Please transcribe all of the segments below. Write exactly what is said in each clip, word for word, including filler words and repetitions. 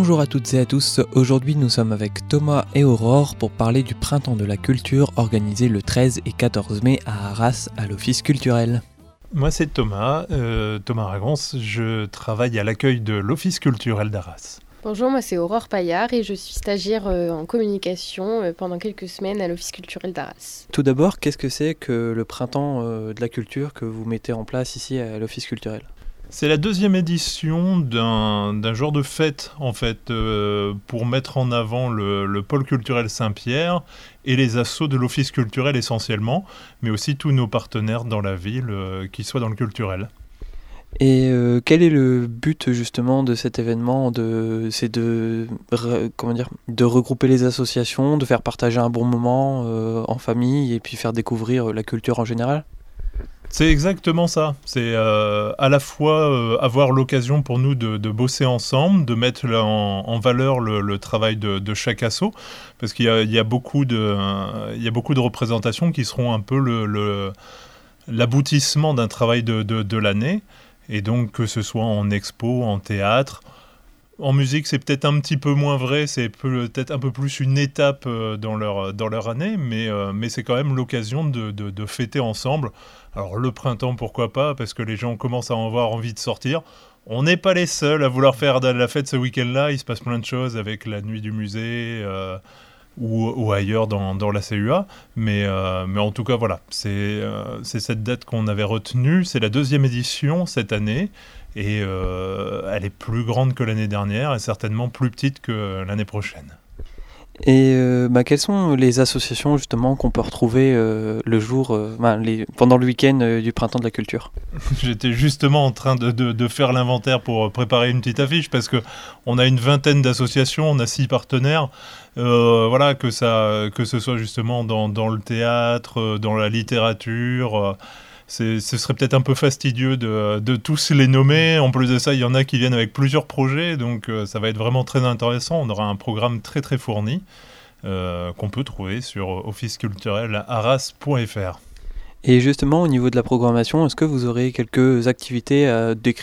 Bonjour à toutes et à tous, aujourd'hui nous sommes avec Thomas et Aurore pour parler du Printemps de la Culture organisé le treize et quatorze mai à Arras à l'Office culturel. Moi c'est Thomas, euh, Thomas Ragonce, je travaille à l'accueil de l'Office culturel d'Arras. Bonjour, moi c'est Aurore Paillard et je suis stagiaire euh, en communication euh, pendant quelques semaines à l'Office culturel d'Arras. Tout d'abord, qu'est-ce que c'est que le Printemps euh, de la Culture que vous mettez en place ici à l'Office culturel ? C'est la deuxième édition d'un, d'un genre de fête, en fait, euh, pour mettre en avant le, le pôle culturel Saint-Pierre et les assos de l'Office culturel essentiellement, mais aussi tous nos partenaires dans la ville euh, qui soient dans le culturel. Et euh, quel est le but justement de cet événement de, C'est de, re, comment dire, de regrouper les associations, de faire partager un bon moment euh, en famille et puis faire découvrir la culture en général ? C'est exactement ça. C'est euh, à la fois euh, avoir l'occasion pour nous de, de bosser ensemble, de mettre en, en valeur le, le travail de, de chaque asso, parce qu'il y a, il y a beaucoup de, euh, il y a beaucoup de représentations qui seront un peu le, le, l'aboutissement d'un travail de, de, de l'année. Et donc que ce soit en expo, en théâtre, en musique c'est peut-être un petit peu moins vrai, c'est peut-être un peu plus une étape dans leur, dans leur année, mais, euh, mais c'est quand même l'occasion de, de, de fêter ensemble. Alors le printemps pourquoi pas, parce que les gens commencent à en avoir envie de sortir. On n'est pas les seuls à vouloir faire de la fête ce week-end-là, il se passe plein de choses avec la nuit du musée... Euh, Ou, ou ailleurs dans, dans la C U A, mais, euh, mais en tout cas voilà, c'est, euh, c'est cette date qu'on avait retenue, c'est la deuxième édition cette année, et euh, elle est plus grande que l'année dernière, et certainement plus petite que l'année prochaine. Et euh, bah, quelles sont les associations justement qu'on peut retrouver euh, le jour, euh, bah, les, pendant le week-end euh, du Printemps de la Culture ? J'étais justement en train de, de, de faire l'inventaire pour préparer une petite affiche, parce qu'on a une vingtaine d'associations, on a six partenaires, euh, voilà, que, ça, que ce soit justement dans, dans le théâtre, dans la littérature... Euh, C'est, ce serait peut-être un peu fastidieux de, de tous les nommer. En plus de ça, il y en a qui viennent avec plusieurs projets, donc euh, ça va être vraiment très intéressant. On aura un programme très très fourni euh, qu'on peut trouver sur office culturel arras point f r. Et justement, au niveau de la programmation, est-ce que vous aurez quelques activités à décrire ?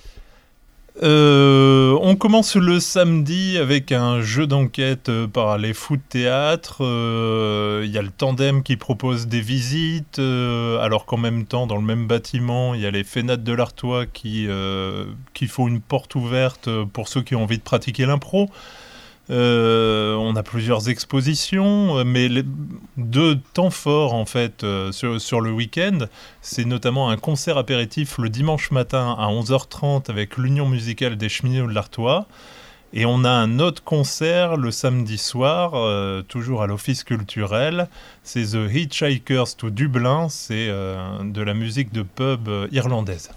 Euh, on commence le samedi avec un jeu d'enquête par les Food Théâtre. Il euh, y a le Tandem qui propose des visites, euh, alors qu'en même temps, dans le même bâtiment, il y a les Fénates de l'Artois qui, euh, qui font une porte ouverte pour ceux qui ont envie de pratiquer l'impro. Euh, on a plusieurs expositions, mais les deux temps forts en fait euh, sur, sur le week-end, c'est notamment un concert apéritif le dimanche matin à onze heures trente avec l'Union musicale des cheminots de l'Artois, et on a un autre concert le samedi soir, euh, toujours à l'Office culturel, c'est The Hitchhikers to Dublin, c'est euh, de la musique de pub euh, irlandaise.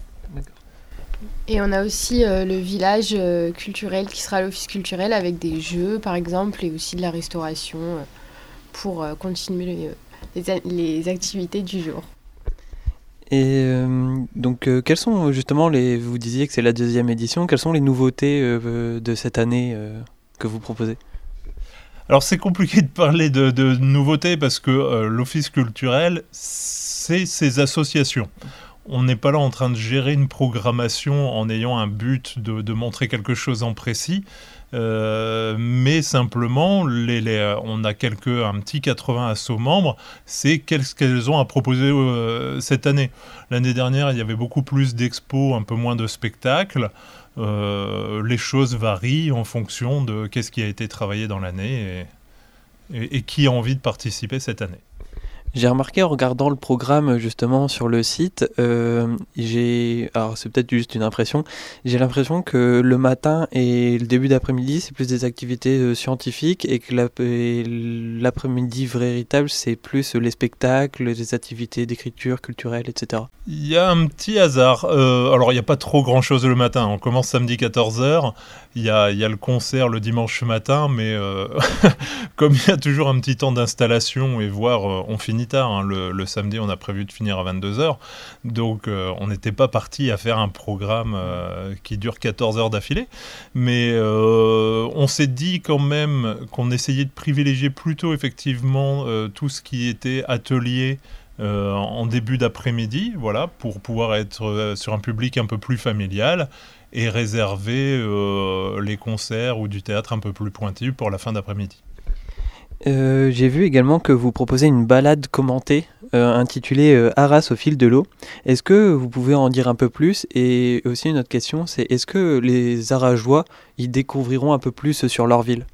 Et on a aussi euh, le village euh, culturel qui sera à l'Office culturel avec des jeux par exemple et aussi de la restauration euh, pour euh, continuer les, les, les activités du jour. Et euh, donc euh, quelles sont justement les, vous disiez que c'est la deuxième édition, quelles sont les nouveautés euh, de cette année euh, que vous proposez ? Alors c'est compliqué de parler de, de nouveautés parce que euh, l'Office culturel, c'est ces associations. On n'est pas là en train de gérer une programmation en ayant un but de, de montrer quelque chose en précis, euh, mais simplement, les, les, on a quelques, un petit quatre-vingts assos membres, c'est qu'est-ce qu'elles ont à proposer euh, cette année. L'année dernière, il y avait beaucoup plus d'expos, un peu moins de spectacles. Euh, les choses varient en fonction de qu'est-ce qui a été travaillé dans l'année et, et, et qui a envie de participer cette année. J'ai remarqué en regardant le programme justement sur le site, euh, j'ai, alors c'est peut-être juste une impression, j'ai l'impression que le matin et le début d'après-midi c'est plus des activités euh, scientifiques et que la, et l'après-midi véritable c'est plus les spectacles, les activités d'écriture culturelle, et cetera. Il y a un petit hasard, euh, alors il n'y a pas trop grand-chose le matin, on commence samedi quatorze heures, il y a, il y a le concert le dimanche matin, mais euh, comme il y a toujours un petit temps d'installation et voire euh, on finit tard, hein. le, le samedi on a prévu de finir à vingt-deux heures, donc euh, on n'était pas parti à faire un programme euh, qui dure quatorze heures d'affilée, mais euh, on s'est dit quand même qu'on essayait de privilégier plutôt effectivement euh, tout ce qui était atelier euh, en début d'après-midi, voilà, pour pouvoir être euh, sur un public un peu plus familial. et réserver euh, les concerts ou du théâtre un peu plus pointu pour la fin d'après-midi. Euh, j'ai vu également que vous proposez une balade commentée euh, intitulée euh, Arras au fil de l'eau. Est-ce que vous pouvez en dire un peu plus? Et aussi une autre question, c'est est-ce que les Arageois y découvriront un peu plus sur leur ville?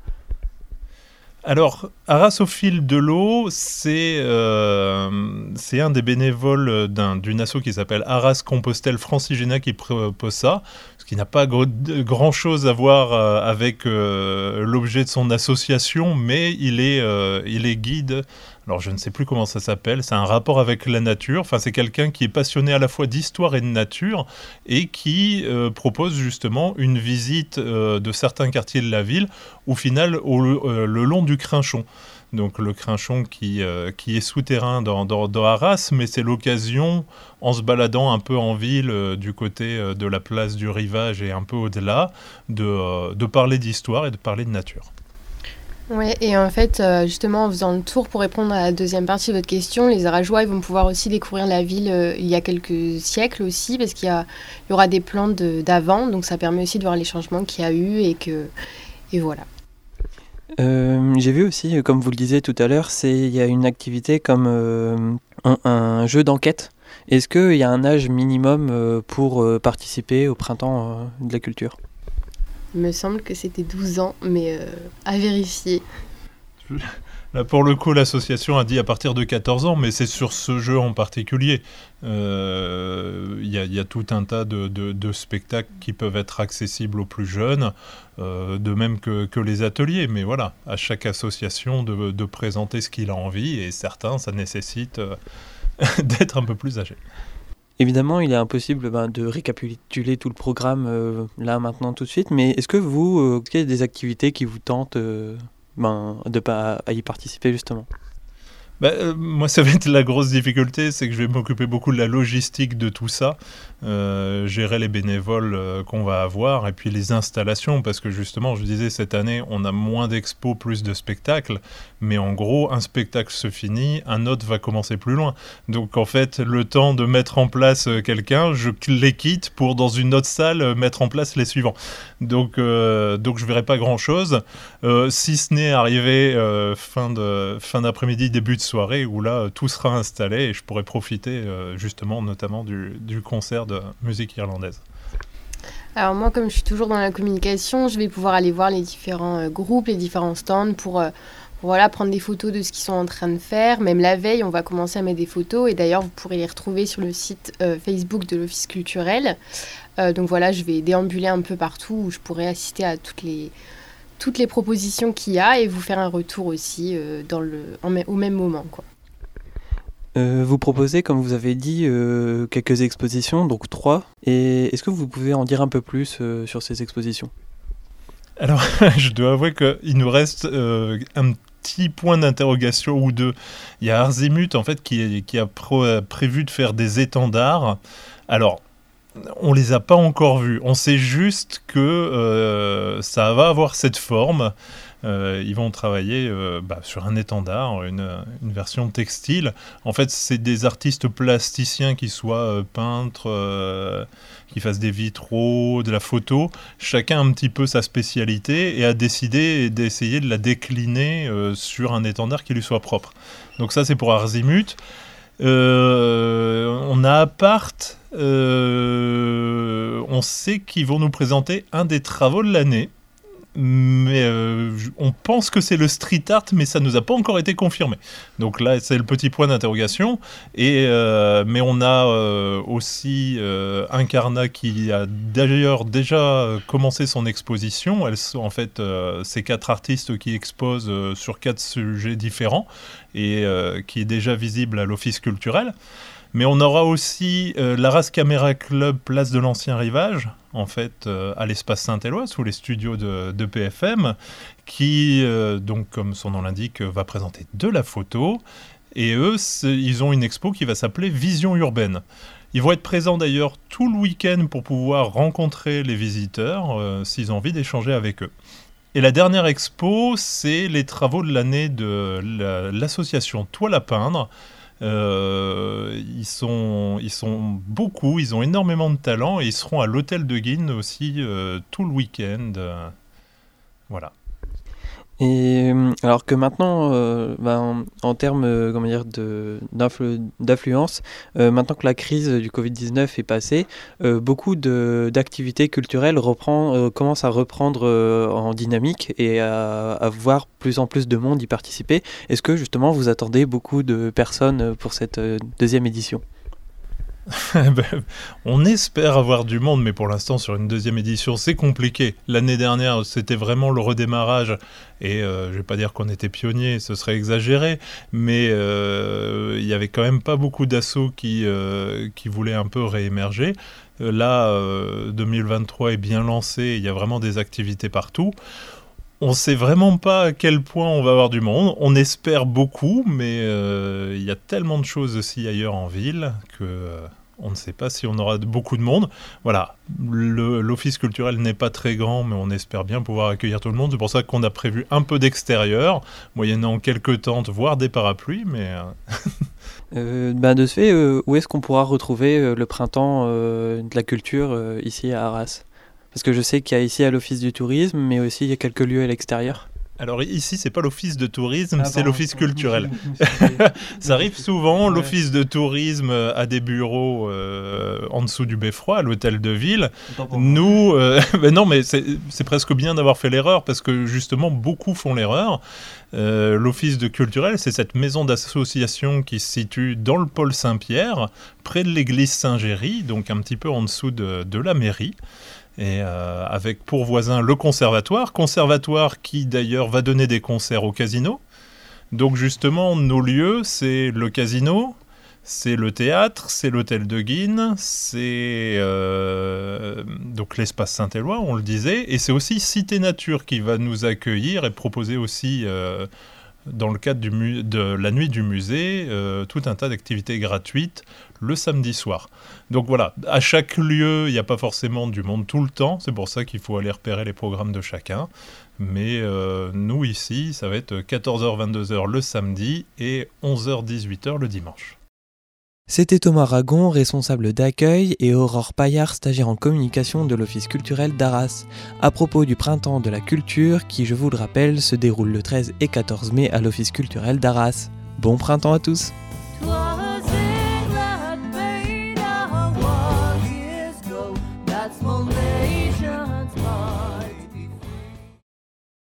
Alors, Arras au fil de l'eau, c'est, euh, c'est un des bénévoles d'un, d'une asso qui s'appelle Arras Compostelle Francigena qui propose ça, ce qui n'a pas gr- grand-chose à voir euh, avec euh, l'objet de son association, mais il est, euh, il est guide. Alors, je ne sais plus comment ça s'appelle, c'est un rapport avec la nature. Enfin, c'est quelqu'un qui est passionné à la fois d'histoire et de nature et qui euh, propose justement une visite euh, de certains quartiers de la ville, au final, au, euh, le long du Crinchon. Donc, le Crinchon qui, euh, qui est souterrain dans, dans, dans Arras, mais c'est l'occasion, en se baladant un peu en ville, euh, du côté euh, de la place du Rivage et un peu au-delà, de, euh, de parler d'histoire et de parler de nature. Ouais, et en fait, euh, justement, en faisant le tour pour répondre à la deuxième partie de votre question, les Arageois, ils vont pouvoir aussi découvrir la ville euh, il y a quelques siècles aussi, parce qu'il y, a, il y aura des plans de, d'avant, donc ça permet aussi de voir les changements qu'il y a eu, et que et voilà. Euh, j'ai vu aussi, comme vous le disiez tout à l'heure, c'est il y a une activité comme euh, un, un jeu d'enquête. Est-ce qu'il y a un âge minimum euh, pour euh, participer au printemps euh, de la culture? Il me semble que c'était douze ans, mais euh, à vérifier. Là, pour le coup, l'association a dit à partir de quatorze ans, mais c'est sur ce jeu en particulier. Il euh, y, y a tout un tas de, de, de spectacles qui peuvent être accessibles aux plus jeunes, euh, de même que, que les ateliers. Mais voilà, à chaque association de, de présenter ce qu'il a envie, et certains, ça nécessite euh, d'être un peu plus âgé. Évidemment, il est impossible ben, de récapituler tout le programme euh, là, maintenant, tout de suite, mais est-ce que vous, euh, est-ce qu'il y a des activités qui vous tentent euh, ben, de pas à y participer justement? Bah, euh, moi, ça va être la grosse difficulté, c'est que je vais m'occuper beaucoup de la logistique de tout ça, euh, gérer les bénévoles euh, qu'on va avoir, et puis les installations, parce que justement, je disais, cette année, on a moins d'expos, plus de spectacles, mais en gros, un spectacle se finit, un autre va commencer plus loin. Donc, en fait, le temps de mettre en place euh, quelqu'un, je les quitte pour, dans une autre salle, euh, mettre en place les suivants. Donc, euh, donc je ne verrai pas grand-chose, euh, si ce n'est arriver euh, fin, de, fin d'après-midi, début de soirée où là euh, tout sera installé et je pourrai profiter euh, justement notamment du, du concert de musique irlandaise. Alors moi, comme je suis toujours dans la communication, je vais pouvoir aller voir les différents euh, groupes, les différents stands pour, euh, pour voilà, prendre des photos de ce qu'ils sont en train de faire. Même la veille, on va commencer à mettre des photos et d'ailleurs vous pourrez les retrouver sur le site euh, Facebook de l'Office culturel. Euh, donc voilà, je vais déambuler un peu partout où je pourrai assister à toutes les toutes les propositions qu'il y a et vous faire un retour aussi euh, dans le, en, au même moment, quoi. Euh, vous proposez, comme vous avez dit, euh, quelques expositions, donc trois. Et est-ce que vous pouvez en dire un peu plus euh, sur ces expositions? Alors, je dois avouer qu'il nous reste euh, un petit point d'interrogation ou deux. Il y a Arzimut, en fait, qui, est, qui a pro, prévu de faire des étendards. Alors, on les a pas encore vus. On sait juste que euh, ça va avoir cette forme. Euh, ils vont travailler euh, bah, sur un étendard, une, une version textile. En fait, c'est des artistes plasticiens qui soient euh, peintres, euh, qui fassent des vitraux, de la photo. Chacun a un petit peu sa spécialité et a décidé d'essayer de la décliner euh, sur un étendard qui lui soit propre. Donc ça, c'est pour Arzimut. Euh, on a Apart, euh, on sait qu'ils vont nous présenter un des travaux de l'année, mais euh, on pense que c'est le street art, mais ça ne nous a pas encore été confirmé. Donc là, c'est le petit point d'interrogation. Et, euh, mais on a euh, aussi euh, Incarna qui a d'ailleurs déjà commencé son exposition. Elles sont, en fait, euh, c'est quatre artistes qui exposent euh, sur quatre sujets différents et euh, qui est déjà visible à l'Office culturel. Mais on aura aussi euh, l'Arras Camera Club, place de l'Ancien Rivage, en fait, euh, à l'espace Saint-Éloi, sous les studios de, de P F M, qui, euh, donc, comme son nom l'indique, va présenter de la photo. Et eux, ils ont une expo qui va s'appeler Vision urbaine. Ils vont être présents d'ailleurs tout le week-end pour pouvoir rencontrer les visiteurs, euh, s'ils ont envie d'échanger avec eux. Et la dernière expo, c'est les travaux de l'année de la, l'association Toile à peindre, Euh, ils, sont, ils sont beaucoup, ils ont énormément de talent et ils seront à l'hôtel de Guînes aussi euh, tout le week-end. Euh, voilà. Et alors que maintenant, euh, ben, en, en termes euh, comment dire, de, d'influ- d'influence, euh, maintenant que la crise du covid dix-neuf est passée, euh, beaucoup de, d'activités culturelles reprend, euh, commencent à reprendre euh, en dynamique et à, à voir plus en plus de monde y participer. Est-ce que justement vous attendez beaucoup de personnes pour cette euh, deuxième édition ? Ben, on espère avoir du monde, mais pour l'instant, sur une deuxième édition, c'est compliqué. L'année dernière, c'était vraiment le redémarrage. Et euh, je ne vais pas dire qu'on était pionniers, ce serait exagéré. Mais il euh, n'y avait quand même pas beaucoup d'assauts qui, euh, qui voulaient un peu réémerger. Euh, là, euh, deux mille vingt-trois est bien lancé. Il y a vraiment des activités partout. On ne sait vraiment pas à quel point on va avoir du monde. On espère beaucoup, mais il euh, y a tellement de choses aussi ailleurs en ville que euh, on ne sait pas si on aura beaucoup de monde. Voilà, le, l'office culturel n'est pas très grand, mais on espère bien pouvoir accueillir tout le monde. C'est pour ça qu'on a prévu un peu d'extérieur, moyennant quelques tentes, voire des parapluies, mais... euh, bah de ce fait, euh, où est-ce qu'on pourra retrouver euh, le printemps euh, de la culture euh, ici à Arras ? Parce que je sais qu'il y a ici à l'Office du tourisme, mais aussi il y a quelques lieux à l'extérieur. Alors ici, c'est pas l'office de tourisme, Ah, c'est pardon, l'office culturel. Ça arrive souvent, ouais. L'office de tourisme a des bureaux euh, en dessous du beffroi, à l'hôtel de ville. Nous, euh, ben non, mais c'est, c'est presque bien d'avoir fait l'erreur, parce que justement, beaucoup font l'erreur. Euh, l'office de culturel, c'est cette maison d'association qui se situe dans le pôle Saint-Pierre, près de l'église Saint-Géry, donc un petit peu en dessous de, de la mairie. Et euh, avec pour voisin le conservatoire, conservatoire qui d'ailleurs va donner des concerts au casino. Donc justement, nos lieux, c'est le casino, c'est le théâtre, c'est l'hôtel de Guînes, c'est euh, donc l'espace Saint-Éloi, on le disait, et c'est aussi Cité Nature qui va nous accueillir et proposer aussi, euh, dans le cadre du mu- de la nuit du musée, euh, tout un tas d'activités gratuites le samedi soir. Donc voilà, à chaque lieu, il n'y a pas forcément du monde tout le temps, c'est pour ça qu'il faut aller repérer les programmes de chacun. Mais euh, nous ici, ça va être quatorze heures vingt-deux heures le samedi et onze heures dix-huit heures le dimanche. C'était Thomas Ragon, responsable d'accueil, et Aurore Paillard, stagiaire en communication de l'Office culturel d'Arras, à propos du printemps de la culture qui, je vous le rappelle, se déroule le treize et quatorze mai à l'Office culturel d'Arras. Bon printemps à tous!